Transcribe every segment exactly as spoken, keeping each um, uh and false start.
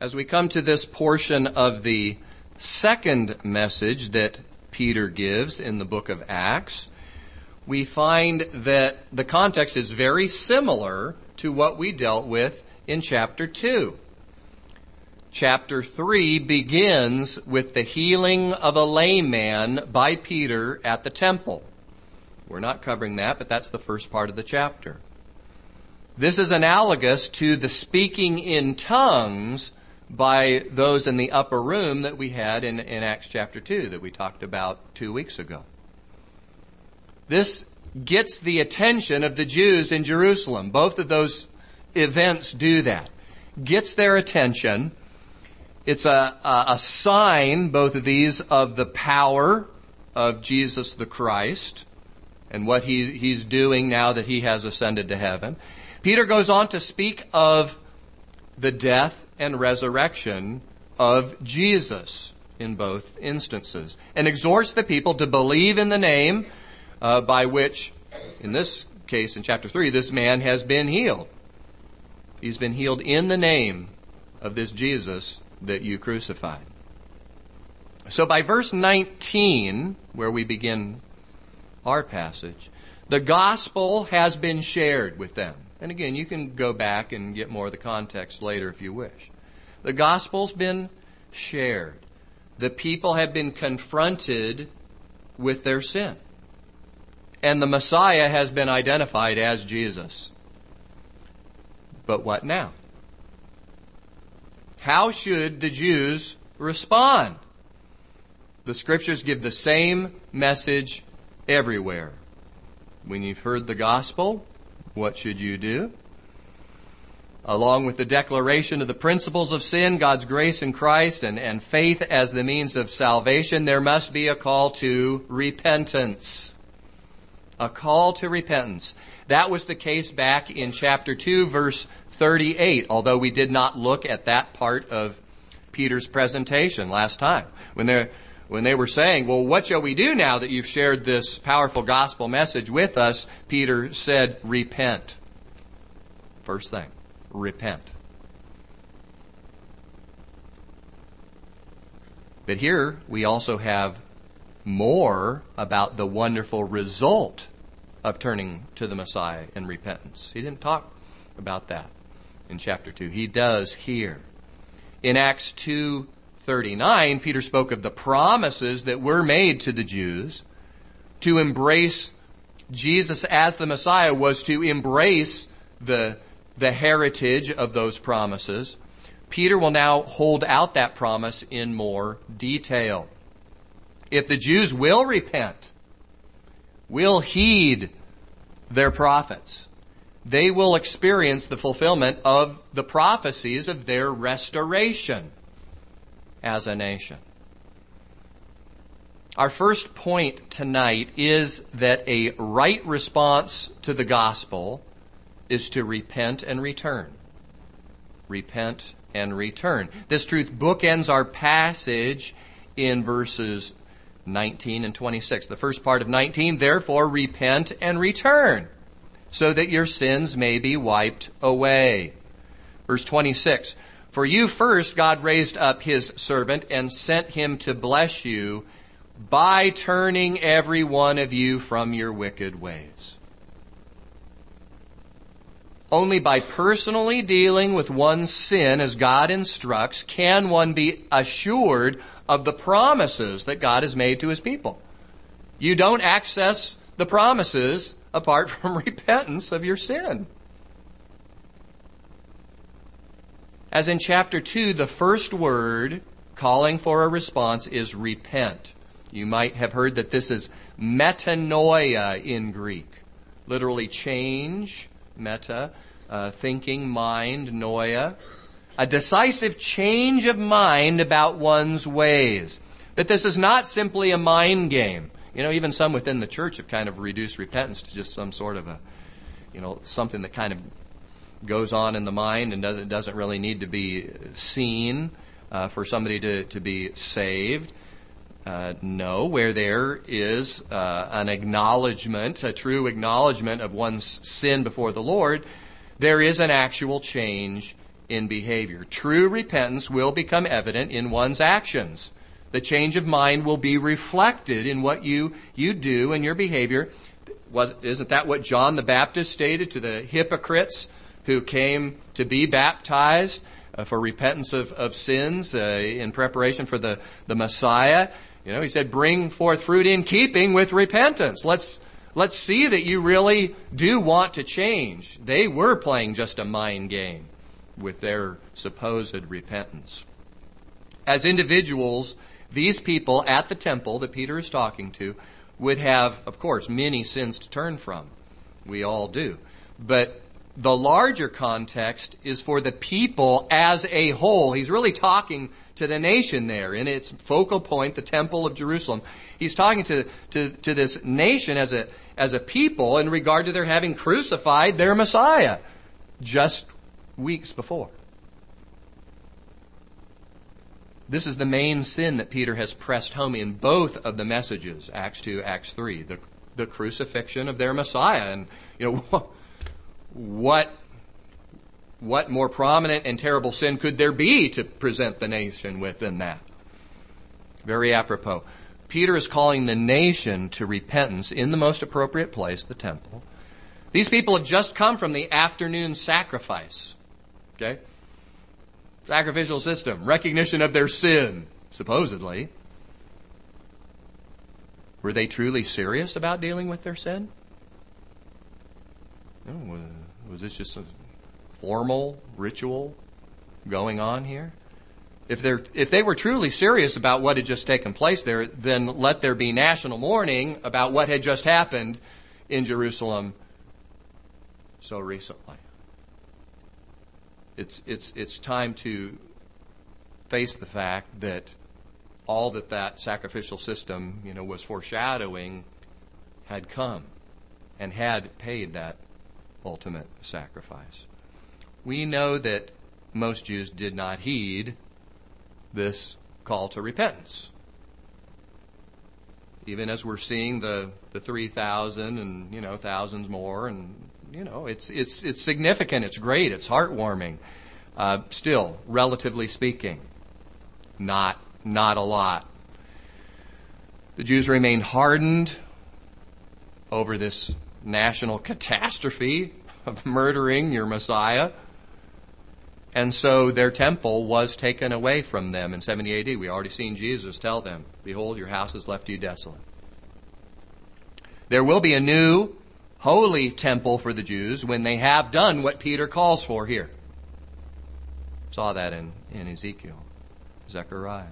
As we come to this portion of the second message that Peter gives in the book of Acts, we find that the context is very similar to what we dealt with in chapter two. Chapter three begins with the healing of a lame man by Peter at the temple. We're not covering that, but that's the first part of the chapter. This is analogous to the speaking in tongues by those in the upper room that we had in, in Acts chapter two that we talked about two weeks ago. This gets the attention of the Jews in Jerusalem. Both of those events do that. Gets their attention. It's a, a, a sign, both of these, of the power of Jesus the Christ and what he, he's doing now that he has ascended to heaven. Peter goes on to speak of the death and resurrection of Jesus in both instances, and exhorts the people to believe in the name uh, by which, in this case, in chapter three, this man has been healed. He's been healed in the name of this Jesus that you crucified. So by verse nineteen, where we begin our passage, the gospel has been shared with them. And again, you can go back and get more of the context later if you wish. The gospel's been shared. The people have been confronted with their sin. And the Messiah has been identified as Jesus. But what now? How should the Jews respond? The Scriptures give the same message everywhere. When you've heard the gospel, what should you do? Along with the declaration of the principles of sin, God's grace in Christ, and, and faith as the means of salvation, there must be a call to repentance. A call to repentance. That was the case back in chapter two, verse thirty-eight, although we did not look at that part of Peter's presentation last time. When they when they were saying, well, what shall we do now that you've shared this powerful gospel message with us? Peter said, repent. First thing. Repent. But here we also have more about the wonderful result of turning to the Messiah in repentance. He didn't talk about that in chapter two. He does here. In Acts two thirty-nine, Peter spoke of the promises that were made to the Jews. To embrace Jesus as the Messiah was to embrace the the heritage of those promises. Peter will now hold out that promise in more detail. If the Jews will repent, will heed their prophets, they will experience the fulfillment of the prophecies of their restoration as a nation. Our first point tonight is that a right response to the gospel is to repent and return. Repent and return. This truth bookends our passage in verses nineteen and twenty-six. The first part of nineteen, therefore repent and return, so that your sins may be wiped away. Verse twenty-six, for you first God raised up his servant and sent him to bless you by turning every one of you from your wicked ways. Only by personally dealing with one's sin as God instructs can one be assured of the promises that God has made to his people. You don't access the promises apart from repentance of your sin. As in chapter two, the first word calling for a response is repent. You might have heard that this is metanoia in Greek. Literally change, meta, uh, thinking, mind, noia. A decisive change of mind about one's ways. That this is not simply a mind game. You know, even some within the church have kind of reduced repentance to just some sort of a, you know, something that kind of goes on in the mind and doesn't, doesn't really need to be seen uh, for somebody to, to be saved. Uh, no, where there is uh, an acknowledgement, a true acknowledgement of one's sin before the Lord, there is an actual change in behavior. True repentance will become evident in one's actions. The change of mind will be reflected in what you, you do and your behavior. Was, isn't that what John the Baptist stated to the hypocrites who came to be baptized uh, for repentance of, of sins uh, in preparation for the, the Messiah? You know, he said, bring forth fruit in keeping with repentance. Let's, let's see that you really do want to change. They were playing just a mind game with their supposed repentance. As individuals, these people at the temple that Peter is talking to would have, of course, many sins to turn from. We all do. But the larger context is for the people as a whole. He's really talking to the nation there in its focal point, the Temple of Jerusalem. He's talking to, to, to this nation as a, as a people in regard to their having crucified their Messiah just weeks before. This is the main sin that Peter has pressed home in both of the messages, Acts two, Acts three, the, the crucifixion of their Messiah. And, you know, what, what more prominent and terrible sin could there be to present the nation with than that? Very apropos. Peter is calling the nation to repentance in the most appropriate place, the temple. These people have just come from the afternoon sacrifice. Okay? Sacrificial system, recognition of their sin, supposedly. Were they truly serious about dealing with their sin? No, was this just a formal ritual going on here? If they're if they were truly serious about what had just taken place there, then let there be national mourning about what had just happened in Jerusalem so recently. It's it's it's time to face the fact that all that that sacrificial system, you know, was foreshadowing had come and had paid that ultimate sacrifice. We know that most Jews did not heed this call to repentance. Even as we're seeing the, the three thousand and, you know, thousands more, and, you know, it's it's it's significant, it's great, it's heartwarming. Uh, still, relatively speaking, not not a lot. The Jews remained hardened over this national catastrophe of murdering your Messiah. And so their temple was taken away from them in seventy A D. We already seen Jesus tell them, behold, your house is left to you desolate. There will be a new holy temple for the Jews when they have done what Peter calls for here. Saw that in, in Ezekiel, Zechariah.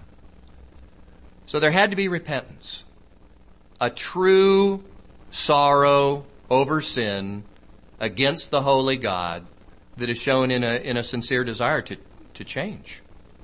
So there had to be repentance. A true sorrow over sin against the holy God that is shown in a, in a sincere desire to, to change.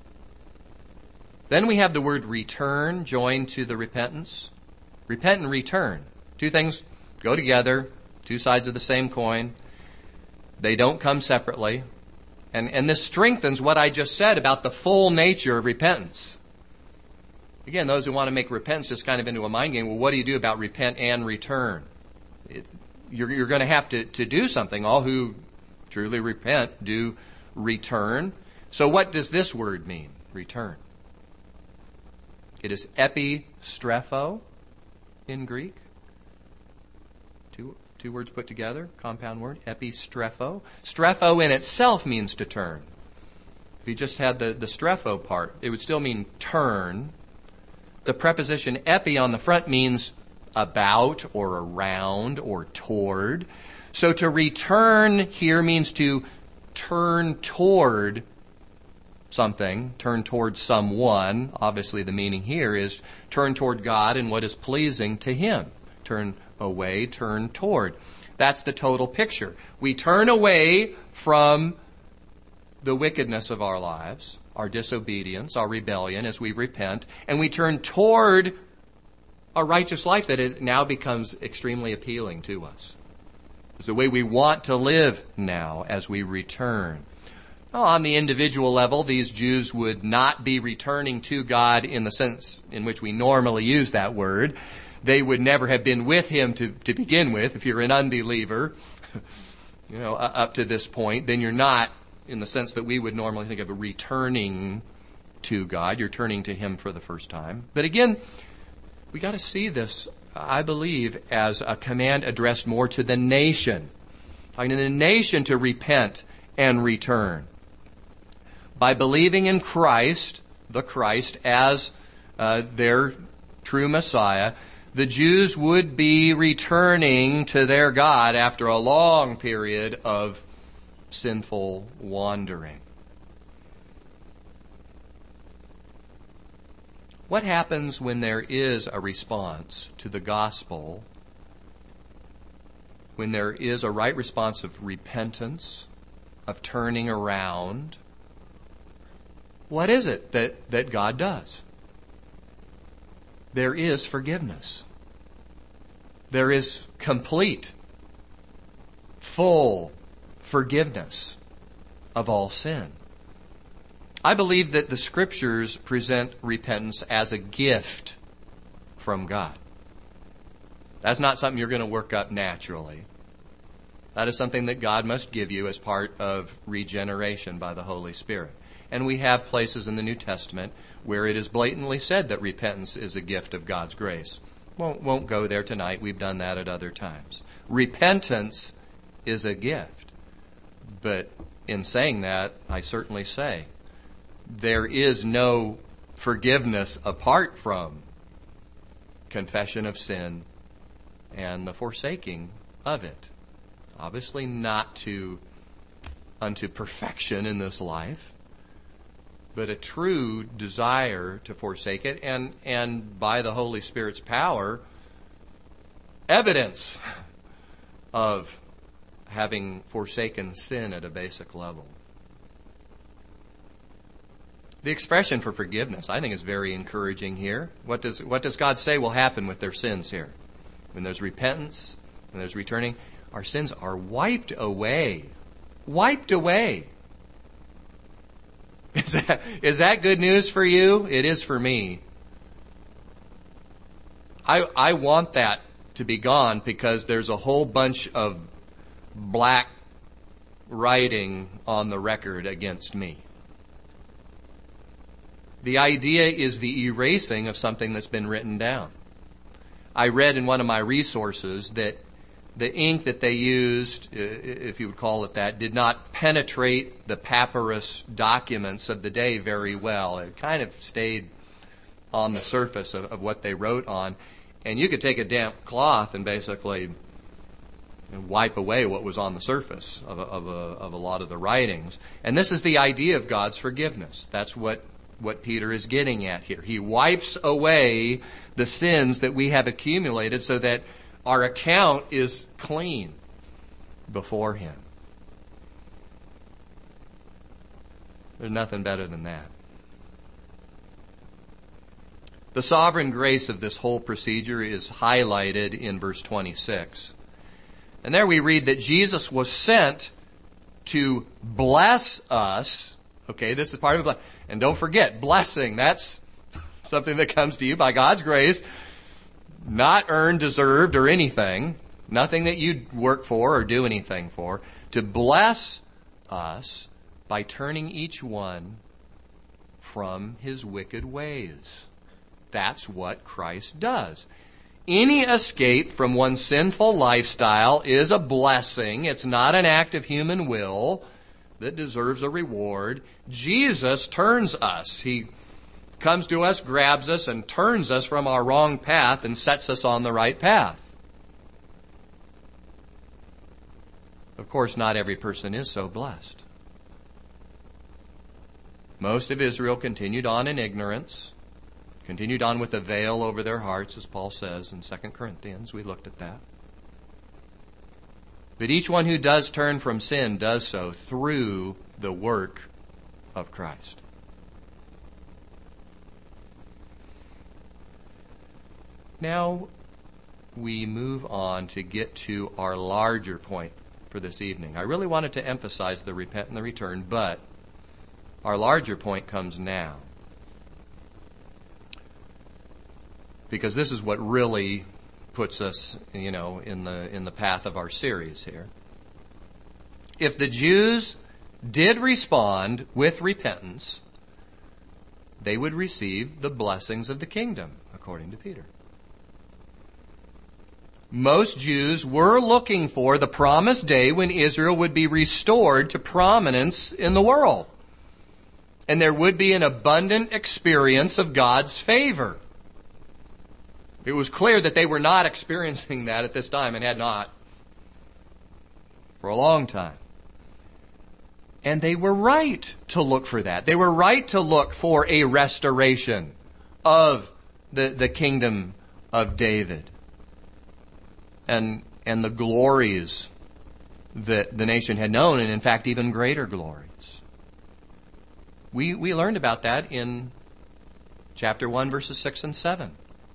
Then we have the word return joined to the repentance. Repent and return. Two things go together, two sides of the same coin. They don't come separately. And, and this strengthens what I just said about the full nature of repentance. Again, those who want to make repentance just kind of into a mind game, well, what do you do about repent and return? It, you're, you're going to have to, to do something. All who truly repent do return. So what does this word mean, return? It is epistrepho in Greek. Two, two words put together, compound word, epistrepho. Strepho in itself means to turn. If you just had the, the strepho part, it would still mean turn. The preposition epi on the front means about or around or toward. So to return here means to turn toward something, turn toward someone. Obviously the meaning here is turn toward God and what is pleasing to Him. Turn away, turn toward. That's the total picture. We turn away from the wickedness of our lives, our disobedience, our rebellion as we repent, and we turn toward a righteous life that is, now becomes extremely appealing to us. It's the way we want to live now as we return. Well, on the individual level, these Jews would not be returning to God in the sense in which we normally use that word. They would never have been with Him to, to begin with. If you're an unbeliever, you know, up to this point, then you're not in the sense that we would normally think of a returning to God. You're turning to Him for the first time. But again, we got to see this, I believe, as a command addressed more to the nation. Like the nation to repent and return. By believing in Christ, the Christ, as uh, their true Messiah, the Jews would be returning to their God after a long period of sinful wandering. What happens when there is a response to the gospel, when there is a right response of repentance, of turning around? What is it that, that God does? There is forgiveness. There is complete, full forgiveness of all sin. I believe that the Scriptures present repentance as a gift from God. That's not something you're going to work up naturally. That is something that God must give you as part of regeneration by the Holy Spirit. And we have places in the New Testament where it is blatantly said that repentance is a gift of God's grace. Won't, won't go there tonight. We've done that at other times. Repentance is a gift. But in saying that, I certainly say, there is no forgiveness apart from confession of sin and the forsaking of it. Obviously not to unto perfection in this life, but a true desire to forsake it, and, and by the Holy Spirit's power, evidence of having forsaken sin at a basic level. The expression for forgiveness, I think, is very encouraging here. What does what does God say will happen with their sins here? When there's repentance, when there's returning, our sins are wiped away. Wiped away. Is that, is that good news for you? It is for me. I I want that to be gone because there's a whole bunch of black writing on the record against me. The idea is the erasing of something that's been written down. I read in one of my resources that the ink that they used, if you would call it that, did not penetrate the papyrus documents of the day very well. It kind of stayed on the surface of, of what they wrote on. And you could take a damp cloth and basically wipe away what was on the surface of a, of a, of a lot of the writings. And this is the idea of God's forgiveness. That's what what Peter is getting at here. He wipes away the sins that we have accumulated so that our account is clean before Him. There's nothing better than that. The sovereign grace of this whole procedure is highlighted in verse twenty-six. And there we read that Jesus was sent to bless us. Okay, this is part of it. And don't forget, blessing, that's something that comes to you by God's grace. Not earned, deserved, or anything. Nothing that you work for or do anything for. To bless us by turning each one from his wicked ways. That's what Christ does. Any escape from one's sinful lifestyle is a blessing. It's not an act of human will that deserves a reward. Jesus turns us. He comes to us, grabs us, and turns us from our wrong path and sets us on the right path. Of course, not every person is so blessed. Most of Israel continued on in ignorance, continued on with a veil over their hearts, as Paul says in Second Corinthians. We looked at that. But each one who does turn from sin does so through the work of Christ. Now we move on to get to our larger point for this evening. I really wanted to emphasize the repent and the return, but our larger point comes now. Because this is what really puts us, you know, in the in the path of our series here. If the Jews did respond with repentance, they would receive the blessings of the kingdom, according to Peter. Most Jews were looking for the promised day when Israel would be restored to prominence in the world. And there would be an abundant experience of God's favor. It was clear that they were not experiencing that at this time, and had not for a long time. And they were right to look for that. They were right to look for a restoration of the, the kingdom of David. And, and the glories that the nation had known, and in fact even greater glories. We, we learned about that in chapter one, verses six and seven.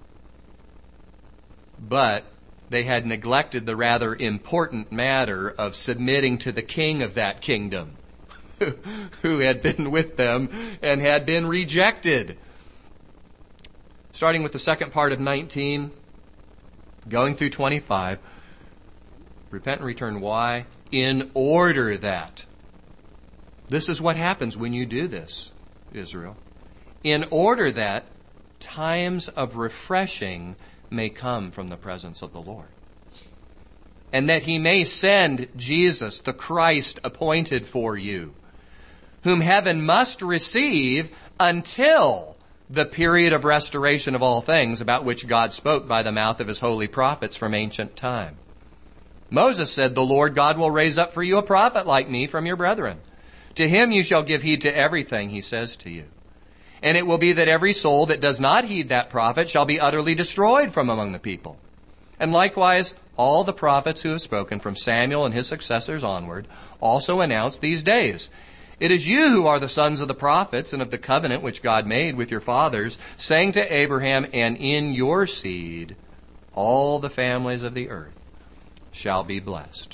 But they had neglected the rather important matter of submitting to the king of that kingdom, who had been with them and had been rejected. Starting with the second part of nineteen, going through twenty-five, repent and return. Why? In order that. This is what happens when you do this, Israel. In order that times of refreshing may come from the presence of the Lord. And that He may send Jesus, the Christ appointed for you, whom heaven must receive until the period of restoration of all things, about which God spoke by the mouth of His holy prophets from ancient time. Moses said, "The Lord God will raise up for you a prophet like me from your brethren. To him you shall give heed to everything he says to you. And it will be that every soul that does not heed that prophet shall be utterly destroyed from among the people. And likewise, all the prophets who have spoken from Samuel and his successors onward also announce these days. It is you who are the sons of the prophets and of the covenant which God made with your fathers, saying to Abraham, and in your seed all the families of the earth shall be blessed."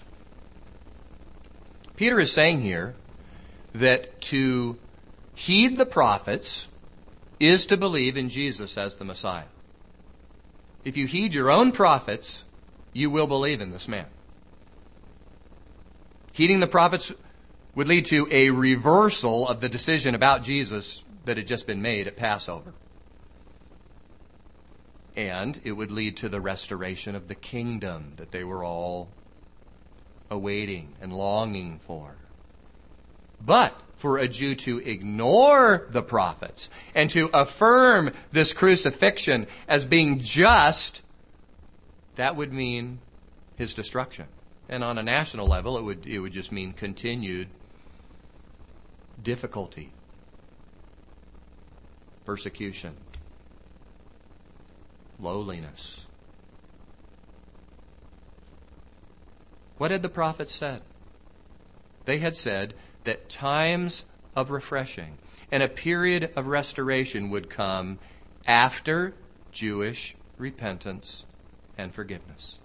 Peter is saying here that to heed the prophets is to believe in Jesus as the Messiah. If you heed your own prophets, you will believe in this man. Heeding the prophets would lead to a reversal of the decision about Jesus that had just been made at Passover. And it would lead to the restoration of the kingdom that they were all awaiting and longing for. But for a Jew to ignore the prophets and to affirm this crucifixion as being just, that would mean his destruction. And on a national level, it would it would just mean continued difficulty, persecution, lowliness. What had the prophets said? They had said that times of refreshing and a period of restoration would come after Jewish repentance and forgiveness.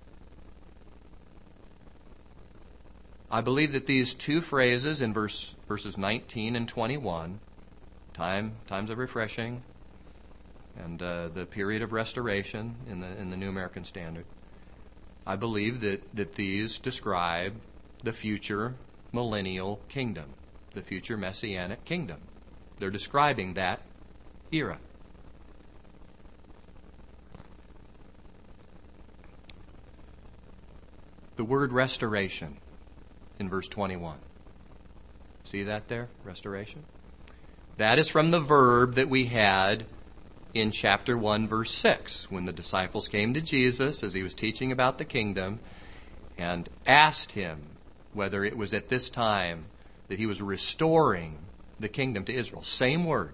I believe that these two phrases in verse, verses nineteen and twenty-one, time, times of refreshing and uh, the period of restoration in the, in the New American Standard, I believe that, that these describe the future millennial kingdom, the future messianic kingdom. They're describing that era. The word restoration in verse twenty-one. See that there? Restoration. That is from the verb that we had in chapter one, verse six, when the disciples came to Jesus as he was teaching about the kingdom and asked him whether it was at this time that he was restoring the kingdom to Israel. Same word.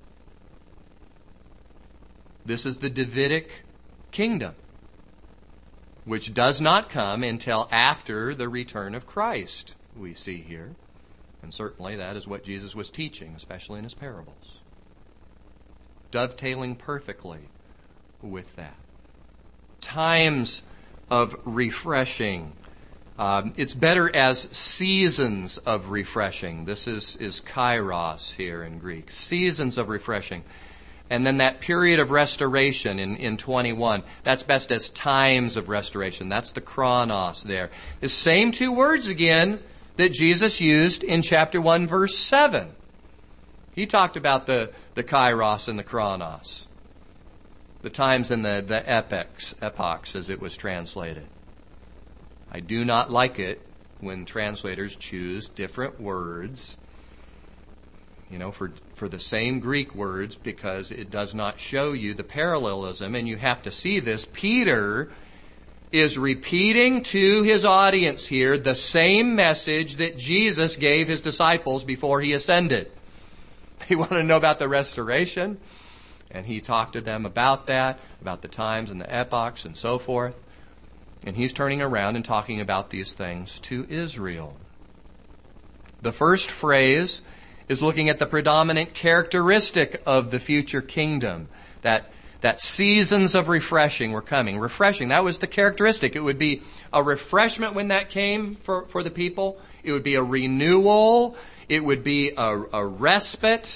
This is the Davidic kingdom, which does not come until after the return of Christ, we see here. And certainly that is what Jesus was teaching, especially in his parables. Dovetailing perfectly with that. Times of refreshing. Um, it's better as seasons of refreshing. This is, is kairos here in Greek. Seasons of refreshing. And then that period of restoration in, in twenty-one, that's best as times of restoration. That's the chronos there. The same two words again that Jesus used in chapter one, verse seven. He talked about the, the kairos and the chronos, the times and the, the epochs, epochs as it was translated. I do not like it when translators choose different words, you know, for, for the same Greek words, because it does not show you the parallelism, and you have to see this. Peter is repeating to his audience here the same message that Jesus gave his disciples before he ascended. They wanted to know about the restoration, and he talked to them about that, about the times and the epochs and so forth. And he's turning around and talking about these things to Israel. The first phrase is looking at the predominant characteristic of the future kingdom, that that seasons of refreshing were coming. Refreshing, that was the characteristic. It would be a refreshment when that came for, for the people. It would be a renewal. It would be a, a respite.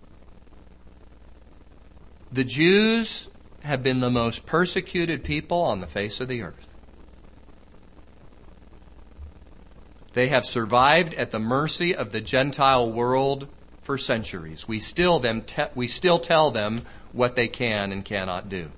The Jews have been the most persecuted people on the face of the earth. They have survived at the mercy of the Gentile world for centuries. We still them te- we still tell them what they can and cannot do.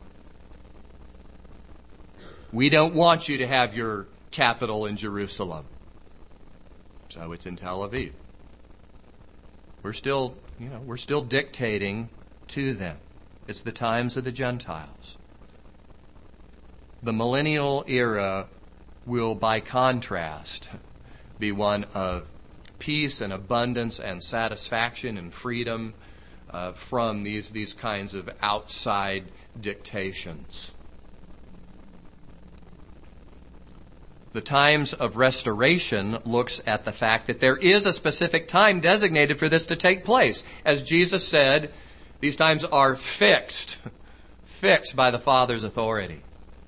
We don't want you to have your capital in Jerusalem, so it's in Tel Aviv. We're still, you know, we're still dictating to them. It's the times of the Gentiles. The millennial era will, by contrast, be one of peace and abundance and satisfaction and freedom uh, from these, these kinds of outside dictations. The times of restoration looks at the fact that there is a specific time designated for this to take place. As Jesus said, these times are fixed, fixed by the Father's authority.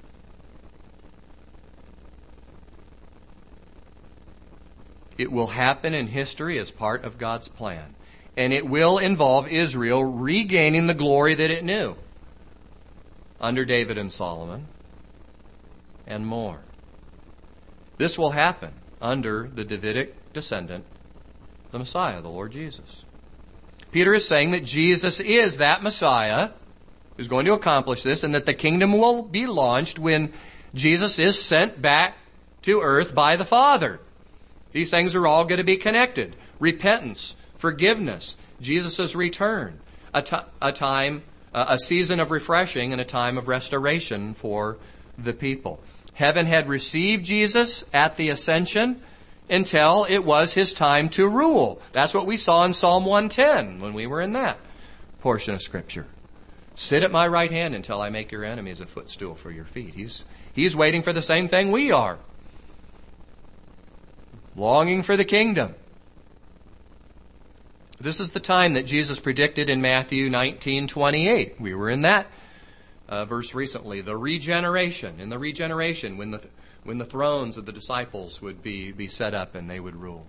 It will happen in history as part of God's plan. And it will involve Israel regaining the glory that it knew under David and Solomon and more. This will happen under the Davidic descendant, the Messiah, the Lord Jesus. Peter is saying that Jesus is that Messiah who's going to accomplish this, and that the kingdom will be launched when Jesus is sent back to earth by the Father. These things are all going to be connected. Repentance, forgiveness, Jesus' return, a, t- a time, uh, a season of refreshing and a time of restoration for the people. Heaven had received Jesus at the ascension until it was his time to rule. That's what we saw in Psalm one ten when we were in that portion of Scripture. Sit at my right hand until I make your enemies a footstool for your feet. He's, he's waiting for the same thing we are. Longing for the kingdom. This is the time that Jesus predicted in Matthew nineteen twenty-eight. We were in that uh, verse recently. The regeneration. In the regeneration, when the when the thrones of the disciples would be, be set up and they would rule.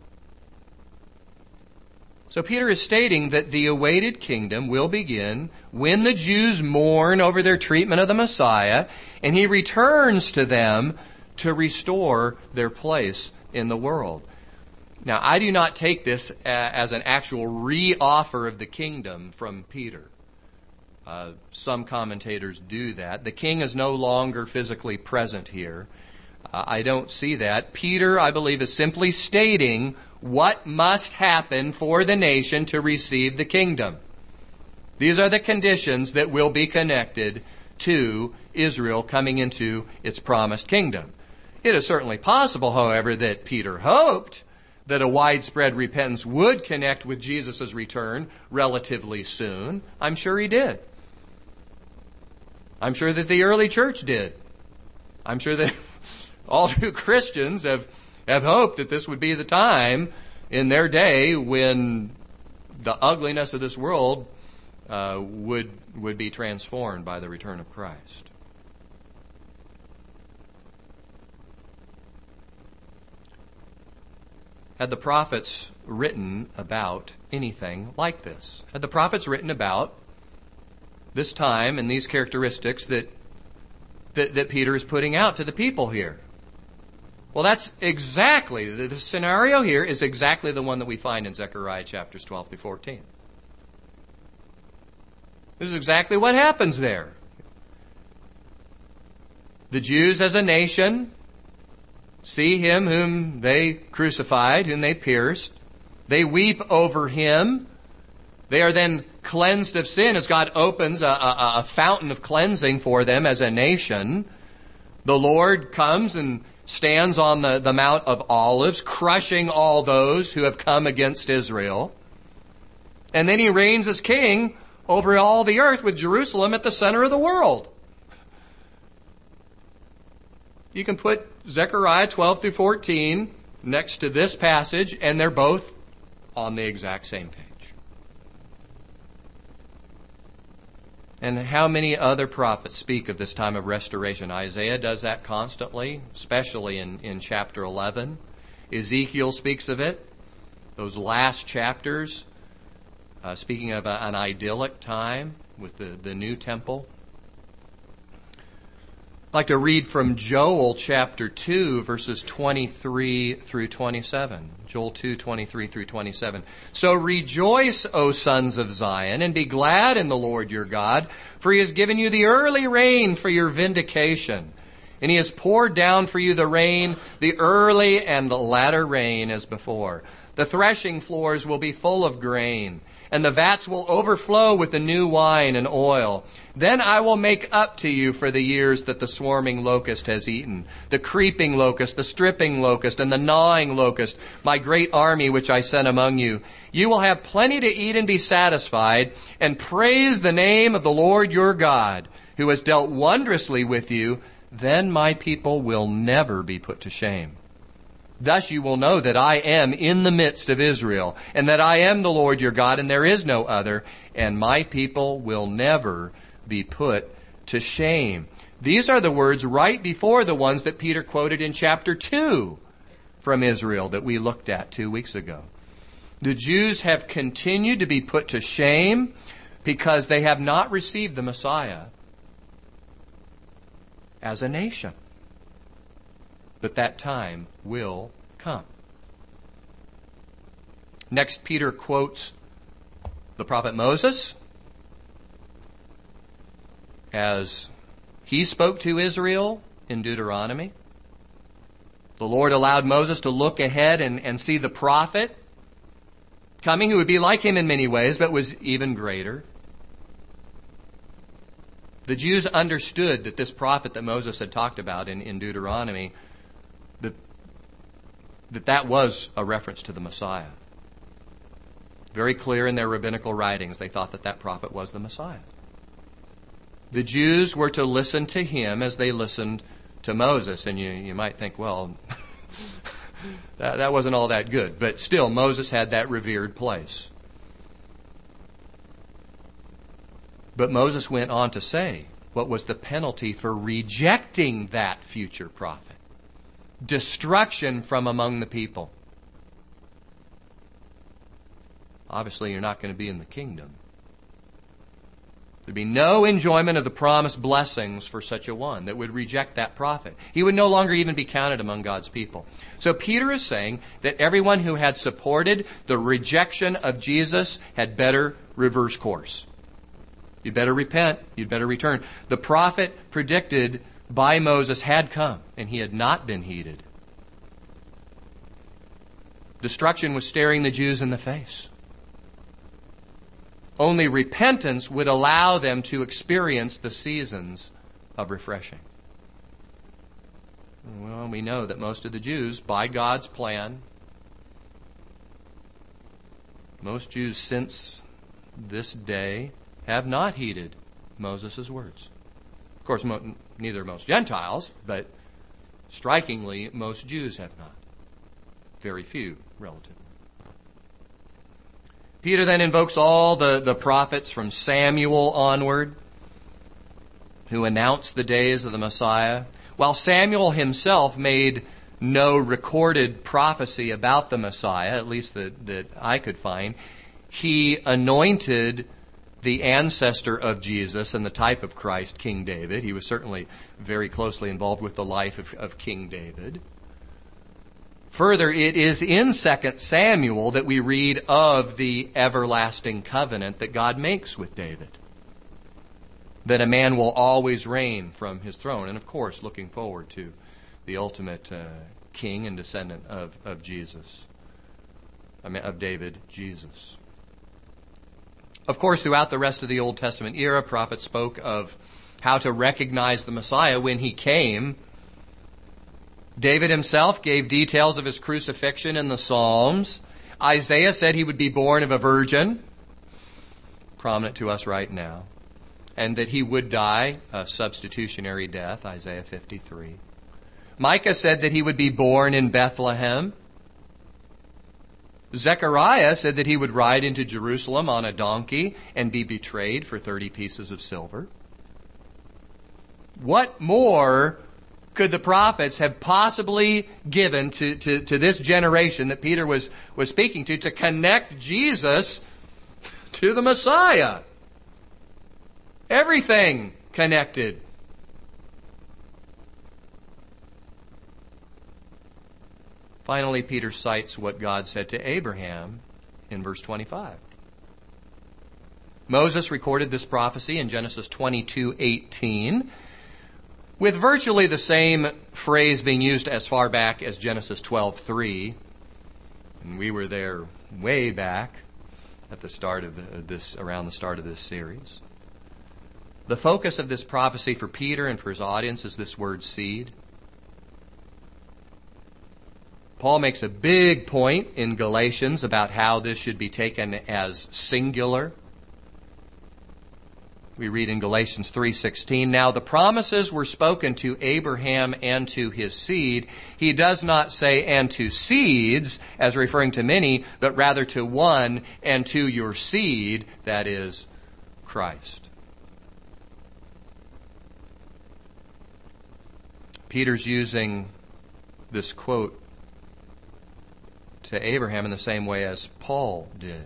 So Peter is stating that the awaited kingdom will begin when the Jews mourn over their treatment of the Messiah, and he returns to them to restore their place in the world. Now, I do not take this as an actual re-offer of the kingdom from Peter. Uh, some commentators do that. The king is no longer physically present here. Uh, I don't see that. Peter, I believe, is simply stating what must happen for the nation to receive the kingdom. These are the conditions that will be connected to Israel coming into its promised kingdom. It is certainly possible, however, that Peter hoped that a widespread repentance would connect with Jesus' return relatively soon. I'm sure he did. I'm sure that the early church did. I'm sure that all true Christians have, have hoped that this would be the time in their day when the ugliness of this world uh, would, would be transformed by the return of Christ. Had the prophets written about anything like this? Had the prophets written about this time and these characteristics that, that, that Peter is putting out to the people here? Well, that's exactly, the, the scenario here is exactly the one that we find in Zechariah chapters twelve through fourteen. This is exactly what happens there. The Jews as a nation see him whom they crucified, whom they pierced. They weep over him. They are then cleansed of sin as God opens a, a, a fountain of cleansing for them as a nation. The Lord comes and stands on the, the Mount of Olives, crushing all those who have come against Israel. And then he reigns as king over all the earth with Jerusalem at the center of the world. You can put Zechariah twelve through fourteen next to this passage, and they're both on the exact same page. And how many other prophets speak of this time of restoration? Isaiah does that constantly, especially in, in chapter eleven. Ezekiel speaks of it. Those last chapters, uh, speaking of a, an idyllic time with the, the new temple. I'd like to read from Joel chapter two, verses twenty-three through twenty-seven. Joel two, twenty-three through twenty-seven. So rejoice, O sons of Zion, and be glad in the Lord your God, for he has given you the early rain for your vindication. And he has poured down for you the rain, the early and the latter rain as before. The threshing floors will be full of grain, and the vats will overflow with the new wine and oil. Then I will make up to you for the years that the swarming locust has eaten, the creeping locust, the stripping locust, and the gnawing locust, my great army which I sent among you. You will have plenty to eat and be satisfied, and praise the name of the Lord your God, who has dealt wondrously with you. Then my people will never be put to shame. Thus you will know that I am in the midst of Israel, and that I am the Lord your God, and there is no other, and my people will never be put to shame. These are the words right before the ones that Peter quoted in chapter two from Israel that we looked at two weeks ago. The Jews have continued to be put to shame because they have not received the Messiah as a nation. But that time will come. Next, Peter quotes the prophet Moses as he spoke to Israel in Deuteronomy. The Lord allowed Moses to look ahead and, and see the prophet coming who would be like him in many ways, but was even greater. The Jews understood that this prophet that Moses had talked about in, in Deuteronomy, that, that that was a reference to the Messiah. Very clear in their rabbinical writings, they thought that that prophet was the Messiah. The Jews were to listen to him as they listened to Moses. And you, you might think, well, that, that wasn't all that good. But still, Moses had that revered place. But Moses went on to say what was the penalty for rejecting that future prophet. Destruction from among the people. Obviously, you're not going to be in the kingdom. There'd be no enjoyment of the promised blessings for such a one that would reject that prophet. He would no longer even be counted among God's people. So Peter is saying that everyone who had supported the rejection of Jesus had better reverse course. You'd better repent. You'd better return. The prophet predicted by Moses had come, and he had not been heeded. Destruction was staring the Jews in the face. Only repentance would allow them to experience the seasons of refreshing. Well, we know that most of the Jews, by God's plan, most Jews since this day have not heeded Moses' words. Of course, mo- neither most Gentiles, but strikingly, most Jews have not. Very few, relatively. Peter then invokes all the, the prophets from Samuel onward who announced the days of the Messiah. While Samuel himself made no recorded prophecy about the Messiah, at least that, that I could find, he anointed the ancestor of Jesus and the type of Christ, King David. He was certainly very closely involved with the life of, of King David. Further, it is in Second Samuel that we read of the everlasting covenant that God makes with David. That a man will always reign from his throne. And of course, looking forward to the ultimate uh, king and descendant of, of Jesus. I mean, of David, Jesus. Of course, throughout the rest of the Old Testament era, prophets spoke of how to recognize the Messiah when he came. David himself gave details of his crucifixion in the Psalms. Isaiah said he would be born of a virgin, prominent to us right now, and that he would die a substitutionary death, Isaiah fifty-three. Micah said that he would be born in Bethlehem. Zechariah said that he would ride into Jerusalem on a donkey and be betrayed for thirty pieces of silver. What more could the prophets have possibly given to, to, to this generation that Peter was, was speaking to to connect Jesus to the Messiah? Everything connected. Finally, Peter cites what God said to Abraham in verse twenty-five. Moses recorded this prophecy in Genesis twenty-two eighteen, with virtually the same phrase being used as far back as Genesis twelve three. And we were there way back at the start of the, this, around the start of this series. The focus of this prophecy for Peter and for his audience is this word seed. Paul makes a big point in Galatians about how this should be taken as singular. We read in Galatians three sixteen, "Now the promises were spoken to Abraham and to his seed. He does not say, and to seeds, as referring to many, but rather to one, and to your seed, that is, Christ." Peter's using this quote to Abraham in the same way as Paul did.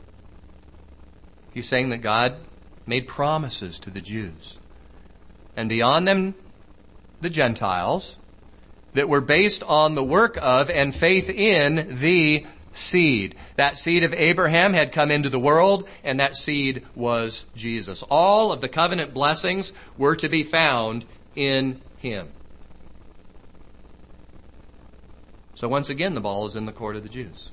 He's saying that God made promises to the Jews, and beyond them, the Gentiles, that were based on the work of and faith in the seed. That seed of Abraham had come into the world, and that seed was Jesus. All of the covenant blessings were to be found in him. So once again, the ball is in the court of the Jews.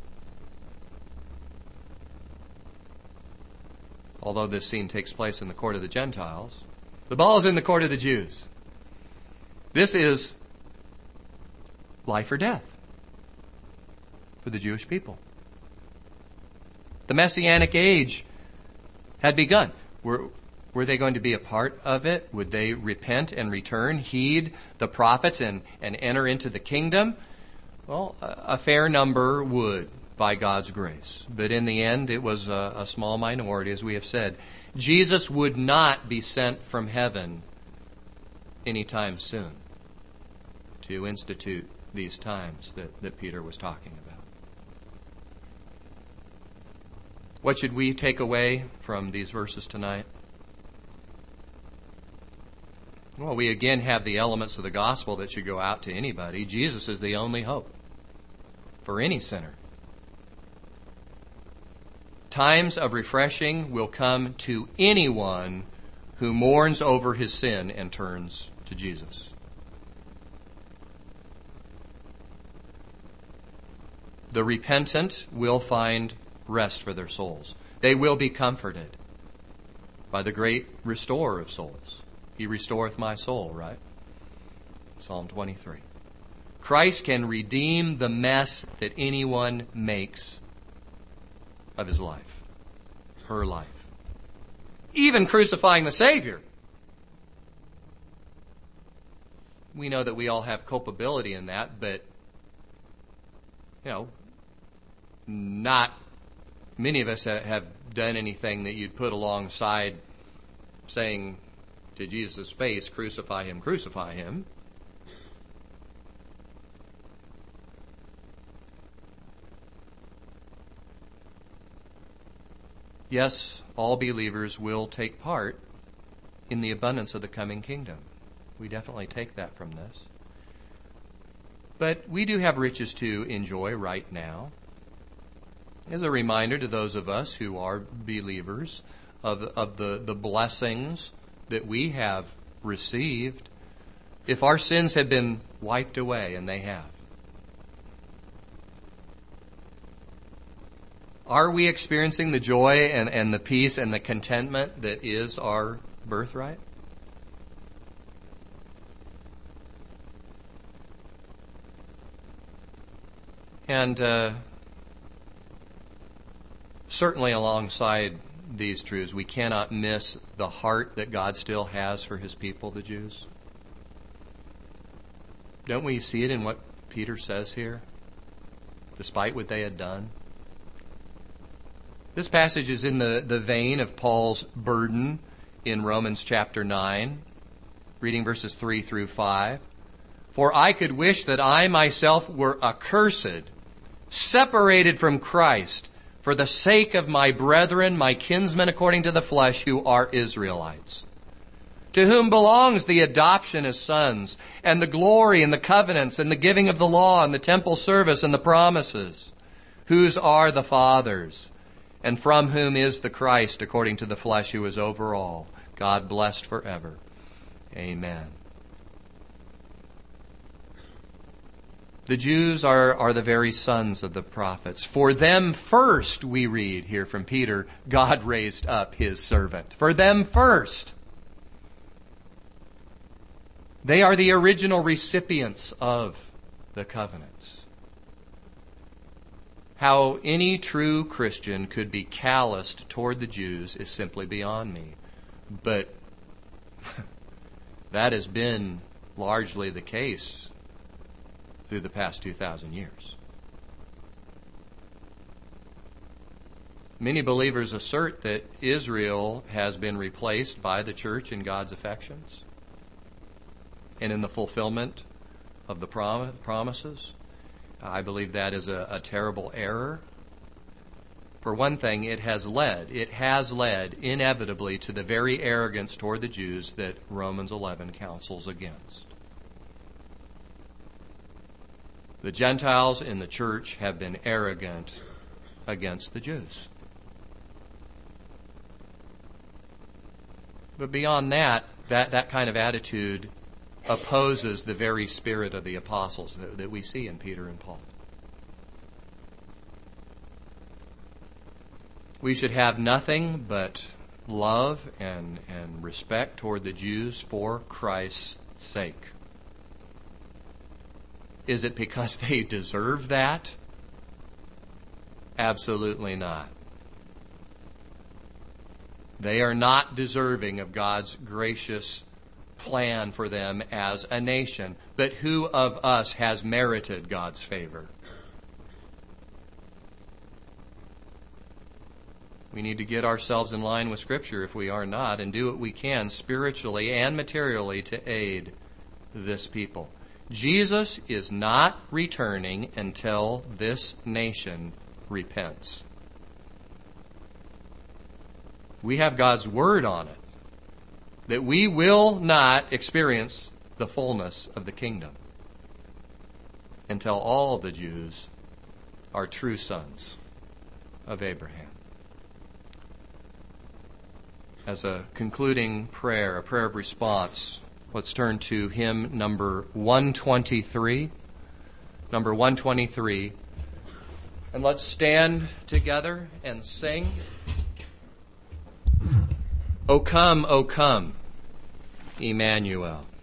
Although this scene takes place in the court of the Gentiles, the ball is in the court of the Jews. This is life or death for the Jewish people. The Messianic age had begun. Were, were they going to be a part of it? Would they repent and return, heed the prophets, and, and enter into the kingdom? Well, a fair number would, by God's grace. But in the end, it was a, a small minority, as we have said. Jesus would not be sent from heaven anytime soon to institute these times that, that Peter was talking about. What should we take away from these verses tonight? Well, we again have the elements of the gospel that should go out to anybody. Jesus is the only hope for any sinner. Times of refreshing will come to anyone who mourns over his sin and turns to Jesus. The repentant will find rest for their souls. They will be comforted by the great restorer of souls. He restoreth my soul, right? Psalm twenty-three. Christ can redeem the mess that anyone makes of his life, her life. Even crucifying the Savior. We know that we all have culpability in that, but, you know, not many of us have done anything that you'd put alongside saying to Jesus' face, "Crucify him, crucify him." Yes, all believers will take part in the abundance of the coming kingdom. We definitely take that from this. But we do have riches to enjoy right now. As a reminder to those of us who are believers of, of the, the blessings that we have received, if our sins have been wiped away, and they have, are we experiencing the joy and, and the peace and the contentment that is our birthright? And uh, certainly alongside these truths, we cannot miss the heart that God still has for His people, the Jews. Don't we see it in what Peter says here, despite what they had done? This passage is in the, the vein of Paul's burden in Romans chapter nine, reading verses three through five. For I could wish that I myself were accursed, separated from Christ, for the sake of my brethren, my kinsmen according to the flesh, who are Israelites, to whom belongs the adoption as sons, and the glory and the covenants, and the giving of the law, and the temple service, and the promises, whose are the fathers, and from whom is the Christ according to the flesh, who is over all, God blessed forever. Amen. The Jews are, are the very sons of the prophets. For them first, we read here from Peter, God raised up His servant. For them first. They are the original recipients of the covenants. How any true Christian could be calloused toward the Jews is simply beyond me. But that has been largely the case through the past two thousand years. Many believers assert that Israel has been replaced by the church in God's affections and in the fulfillment of the prom- promises. I believe that is a, a terrible error. For one thing, it has led, it has led inevitably to the very arrogance toward the Jews that Romans eleven counsels against. The Gentiles in the church have been arrogant against the Jews. But beyond that, that, that kind of attitude opposes the very spirit of the apostles that, that we see in Peter and Paul. We should have nothing but love and, and respect toward the Jews for Christ's sake. Is it because they deserve that? Absolutely not. They are not deserving of God's gracious plan for them as a nation. But who of us has merited God's favor? We need to get ourselves in line with Scripture if we are not, and do what we can spiritually and materially to aid this people. Jesus is not returning until this nation repents. We have God's word on it that we will not experience the fullness of the kingdom until all of the Jews are true sons of Abraham. As a concluding prayer, a prayer of response, let's turn to hymn number one twenty-three. Number one twenty-three. And let's stand together and sing. O come, O come, Emmanuel.